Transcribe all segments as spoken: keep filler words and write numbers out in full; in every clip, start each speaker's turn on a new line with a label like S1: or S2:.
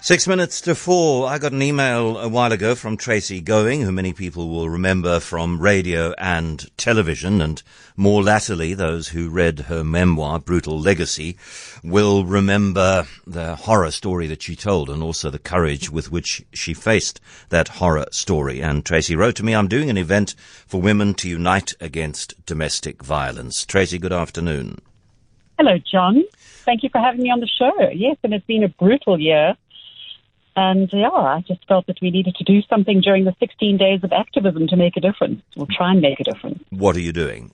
S1: Six minutes to four. I got an email a while ago from Tracy Going, who many people will remember from radio and television, and more latterly, those who read her memoir, Brutal Legacy, will remember the horror story that she told and also the courage with which she faced that horror story. And Tracy wrote to me, I'm doing an event for women to unite against domestic violence. Tracy, good afternoon.
S2: Hello, John. Thank you for having me on the show. Yes, and it's been a brutal year. And yeah, I just felt that we needed to do something during the sixteen days of activism to make a difference, or try and make a difference.
S1: What are you doing?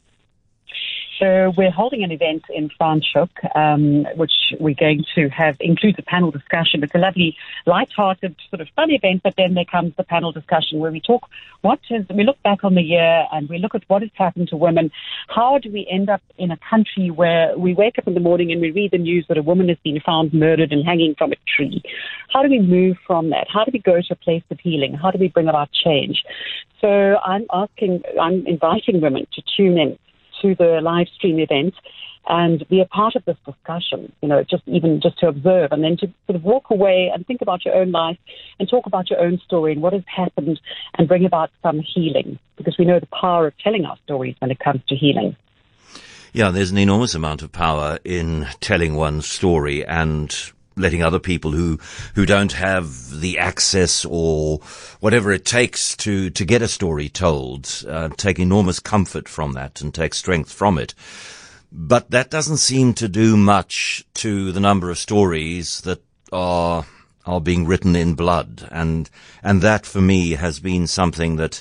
S2: So we're holding an event in Franschhoek, um, which we're going to have includes a panel discussion. It's a lovely, light-hearted, sort of fun event, but then there comes the panel discussion where we talk what is, we look back on the year and we look at what has happened to women. How do we end up in a country where we wake up in the morning and we read the news that a woman has been found murdered and hanging from a tree? How do we move from that? How do we go to a place of healing? How do we bring about change? So I'm asking, I'm inviting women to tune in to the live stream event and be a part of this discussion, you know, just even just to observe and then to sort of walk away and think about your own life and talk about your own story and what has happened and bring about some healing, because we know the power of telling our stories when it comes to healing.
S1: Yeah, there's an enormous amount of power in telling one's story and letting other people who, who don't have the access or whatever it takes to, to get a story told, uh, take enormous comfort from that and take strength from it. But that doesn't seem to do much to the number of stories that are, are being written in blood. And, and that for me has been something that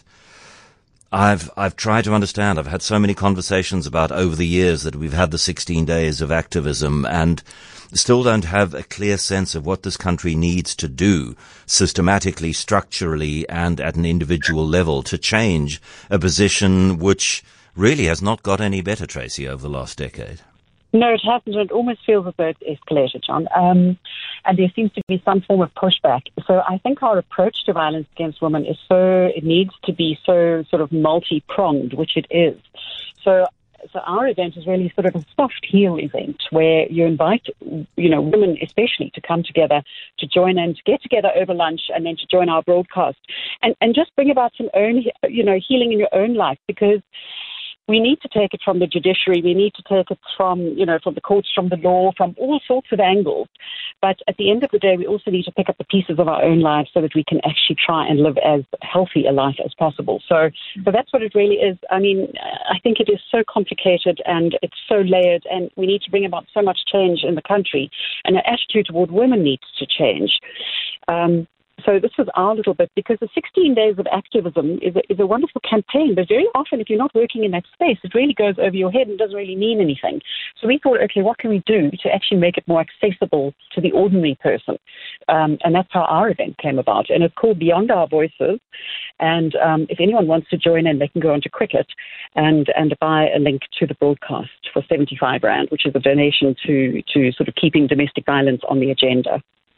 S1: I've, I've tried to understand. I've had so many conversations about over the years that we've had the sixteen days of activism and still don't have a clear sense of what this country needs to do systematically, structurally, and at an individual level to change a position which really has not got any better, Tracy, over the last decade.
S2: No, it hasn't. It almost feels as though it's escalated, John. Um, and there seems to be some form of pushback. So I think our approach to violence against women is so, it needs to be so sort of multi-pronged, which it is. So So our event is really sort of a soft heal event where you invite, you know, women especially to come together, to join in, to get together over lunch and then to join our broadcast and, and just bring about some own, you know, healing in your own life, because we need to take it from the judiciary. We need to take it from, you know, from the courts, from the law, from all sorts of angles. But at the end of the day, we also need to pick up the pieces of our own lives so that we can actually try and live as healthy a life as possible. So, so that's what it really is. I mean, I think it is so complicated and it's so layered, and we need to bring about so much change in the country, and our attitude toward women needs to change. Um, So this was our little bit, because the sixteen days of activism is a, is a wonderful campaign, but very often if you're not working in that space, it really goes over your head and doesn't really mean anything. So we thought, okay, what can we do to actually make it more accessible to the ordinary person? Um, and that's how our event came about. And it's called Beyond Our Voices. And um, if anyone wants to join in, they can go onto Cricket and, and buy a link to the broadcast for seventy-five rand, which is a donation to, to sort of keeping domestic violence on the agenda.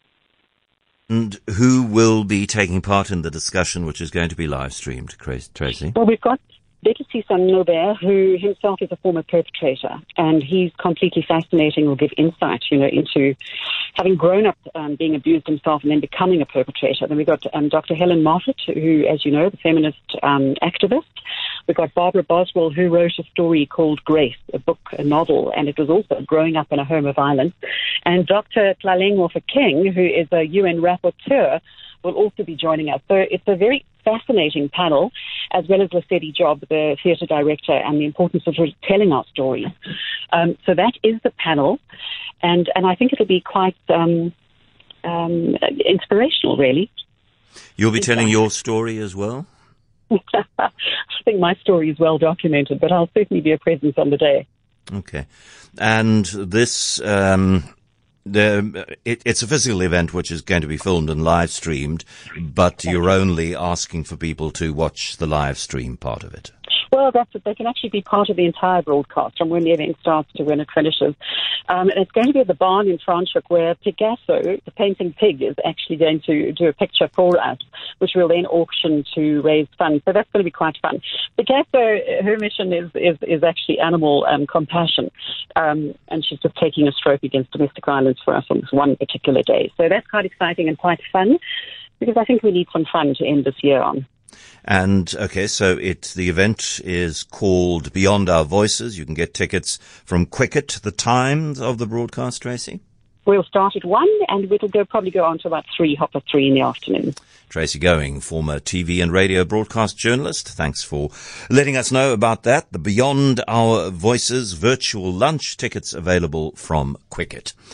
S1: And who will be taking part in the discussion, which is going to be live streamed, Tracy?
S2: Well, we've got Bekisi Sanobert, who himself is a former perpetrator, and he's completely fascinating. Will give insight, you know, into having grown up um, being abused himself and then becoming a perpetrator. Then we've got um, Doctor Helen Moffat, who, as you know, the feminist um, activist. We've got Barbara Boswell, who wrote a story called Grace, a book, a novel, and it was also growing up in a home of violence. And Doctor Tlaleng King, who is a U N rapporteur, will also be joining us. So it's a very fascinating panel, as well as Lesedi Job, the theatre director, and the importance of telling our stories. Um, so that is the panel, and, and I think it'll be quite um, um, inspirational, really.
S1: You'll be telling your story as well?
S2: I think my story is well documented, but I'll certainly be a presence on the day.
S1: Okay. And this, um, the, it, it's a physical event which is going to be filmed and live streamed, but you're only asking for people to watch the live stream part of it.
S2: Well, that's it. They can actually be part of the entire broadcast from when the event starts to when it finishes. Um, and it's going to be at the barn in Franschhoek where Picasso, the painting pig, is actually going to do a picture for us, which we'll then auction to raise funds. So that's going to be quite fun. Picasso, her mission is, is, is actually animal um, compassion. Um, and she's just taking a stroke against domestic violence for us on this one particular day. So that's quite exciting and quite fun, because I think we need some fun to end this year on.
S1: And, okay, so it, the event is called Beyond Our Voices. You can get tickets from Quicket. The times of the broadcast, Tracy?
S2: We'll start at one, and it'll go probably go on to about three, half past three in the afternoon.
S1: Tracy Going, former T V and radio broadcast journalist. Thanks for letting us know about that. The Beyond Our Voices virtual lunch, tickets available from Quicket.